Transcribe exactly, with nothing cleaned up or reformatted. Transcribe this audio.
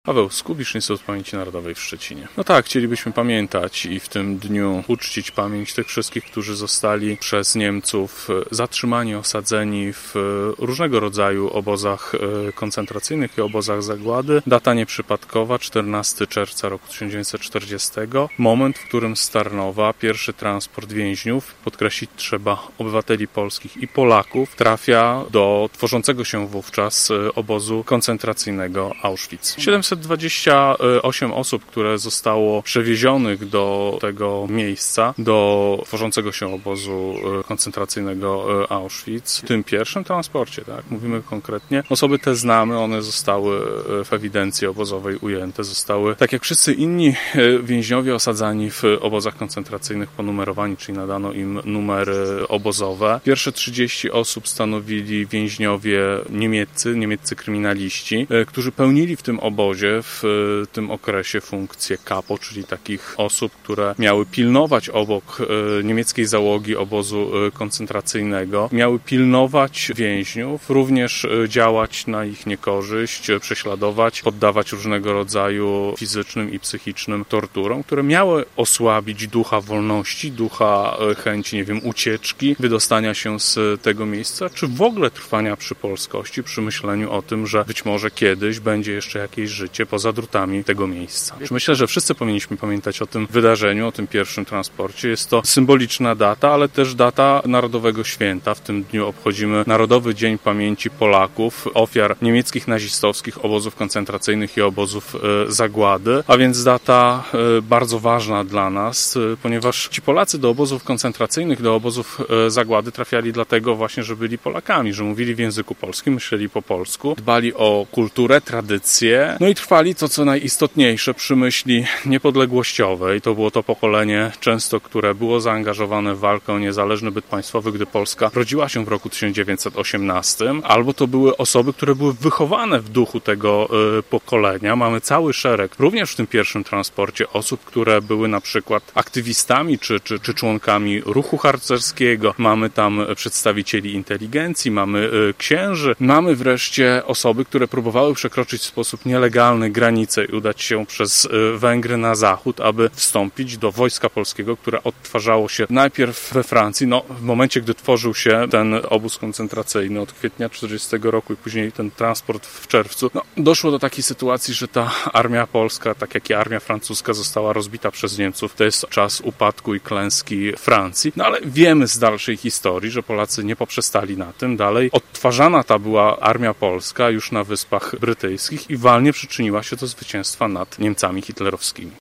Paweł Skubisz, Instytut Pamięci Narodowej w Szczecinie. No tak, chcielibyśmy pamiętać i w tym dniu uczcić pamięć tych wszystkich, którzy zostali przez Niemców zatrzymani, osadzeni w różnego rodzaju obozach koncentracyjnych i obozach zagłady. Data nieprzypadkowa, czternastego czerwca roku tysiąc dziewięćset czterdziestego. Moment, w którym z Tarnowa pierwszy transport więźniów, podkreślić trzeba obywateli polskich i Polaków, trafia do tworzącego się wówczas obozu koncentracyjnego Auschwitz. siedemset dwadzieścia osiem osób, które zostało przewiezionych do tego miejsca, do tworzącego się obozu koncentracyjnego Auschwitz. W tym pierwszym transporcie, tak, mówimy konkretnie, osoby te znamy, one zostały w ewidencji obozowej ujęte, zostały, tak jak wszyscy inni więźniowie osadzani w obozach koncentracyjnych, ponumerowani, czyli nadano im numery obozowe. Pierwsze trzydzieści osób stanowili więźniowie niemieccy, niemieccy kryminaliści, którzy pełnili w tym obozie w tym okresie funkcję kapo, czyli takich osób, które miały pilnować obok niemieckiej załogi obozu koncentracyjnego, miały pilnować więźniów, również działać na ich niekorzyść, prześladować, poddawać różnego rodzaju fizycznym i psychicznym torturom, które miały osłabić ducha wolności, ducha chęci, nie wiem, ucieczki, wydostania się z tego miejsca, czy w ogóle trwania przy polskości, przy myśleniu o tym, że być może kiedyś będzie jeszcze jakieś życie poza drutami tego miejsca. Myślę, że wszyscy powinniśmy pamiętać o tym wydarzeniu, o tym pierwszym transporcie. Jest to symboliczna data, ale też data Narodowego Święta. W tym dniu obchodzimy Narodowy Dzień Pamięci Polaków, ofiar niemieckich nazistowskich obozów koncentracyjnych i obozów zagłady, a więc data bardzo ważna dla nas, ponieważ ci Polacy do obozów koncentracyjnych, do obozów zagłady trafiali dlatego właśnie, że byli Polakami, że mówili w języku polskim, myśleli po polsku, dbali o kulturę, tradycje, no i trwali to, co najistotniejsze przy myśli niepodległościowej. To było to pokolenie często, które było zaangażowane w walkę o niezależny byt państwowy, gdy Polska rodziła się w roku tysiąc dziewięćset osiemnastym, albo to były osoby, które były wychowane w duchu tego y, pokolenia. Mamy cały szereg, również w tym pierwszym transporcie, osób, które były na przykład aktywistami czy, czy, czy członkami ruchu harcerskiego. Mamy tam przedstawicieli inteligencji, mamy y, księży, mamy wreszcie osoby, które próbowały przekroczyć w sposób nielegalny granice i udać się przez Węgry na zachód, aby wstąpić do Wojska Polskiego, które odtwarzało się najpierw we Francji. No, w momencie, gdy tworzył się ten obóz koncentracyjny od kwietnia czterdziestego roku i później ten transport w czerwcu, no, doszło do takiej sytuacji, że ta armia polska, tak jak i armia francuska, została rozbita przez Niemców. To jest czas upadku i klęski Francji. No ale wiemy z dalszej historii, że Polacy nie poprzestali na tym. Dalej odtwarzana ta była armia polska już na Wyspach Brytyjskich i walnie przyczyniła się do zwycięstwa nad Niemcami hitlerowskimi.